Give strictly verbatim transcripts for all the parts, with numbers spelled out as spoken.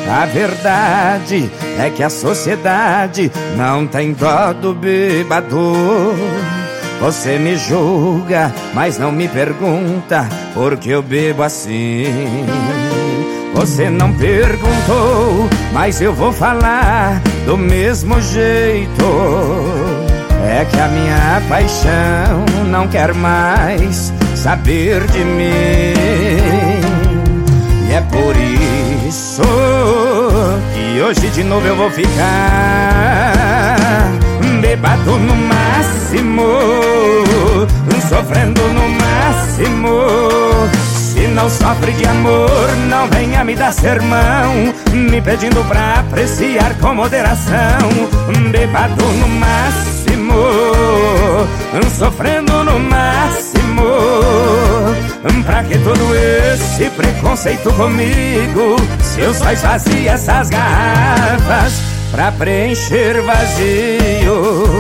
A verdade é que a sociedade não tem dó do bêbado. Você me julga, mas não me pergunta por que eu bebo assim. Você não perguntou, mas eu vou falar do mesmo jeito. É que a minha paixão não quer mais saber de mim. E é por isso que hoje de novo eu vou ficar bêbado no máximo, sofrendo no máximo. Se não sofre de amor, não venha me dar sermão, me pedindo pra apreciar com moderação. Bêbado no máximo, sofrendo no máximo. Pra que todo esse preconceito comigo, se eu só esvazio essas garrafas pra preencher vazios?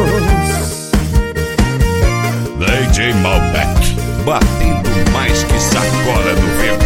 D J Malbec, batendo mais que sacola no vento.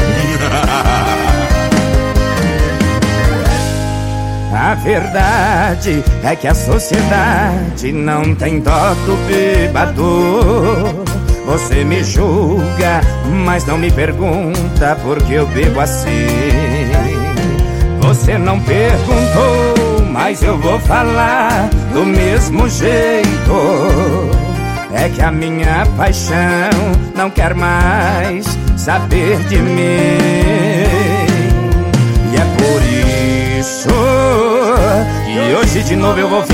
A verdade é que a sociedade não tem dó do bêbado. Você me julga, mas não me pergunta por que eu bebo assim. Você não perguntou, mas eu vou falar do mesmo jeito. É que a minha paixão não quer mais saber de mim. E é por isso que hoje de novo eu vou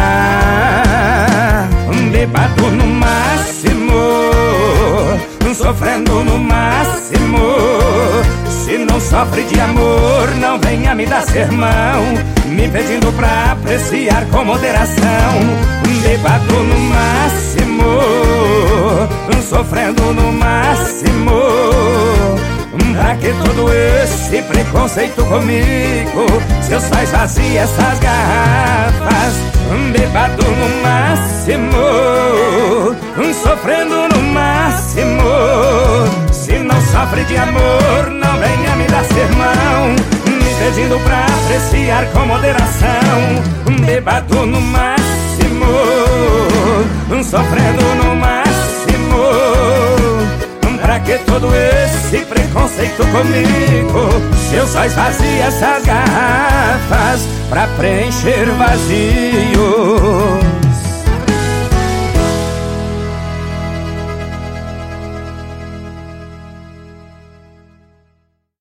ficar bêbado no máximo, sofrendo no máximo. Se não sofre de amor, não venha me dar sermão, me pedindo pra apreciar com moderação. Bêbado no máximo, sofrendo no máximo. Pra que todo esse preconceito comigo, se eu só esvazio essas garrafas? Bêbado no máximo, sofrendo no máximo. Se não sofre de amor, não venha me dar sermão, me pedindo pra apreciar com moderação. Bêbado no máximo, sofrendo no máximo. Pra que todo esse preconceito comigo, se eu só esvazio essas garrafas pra preencher vazio?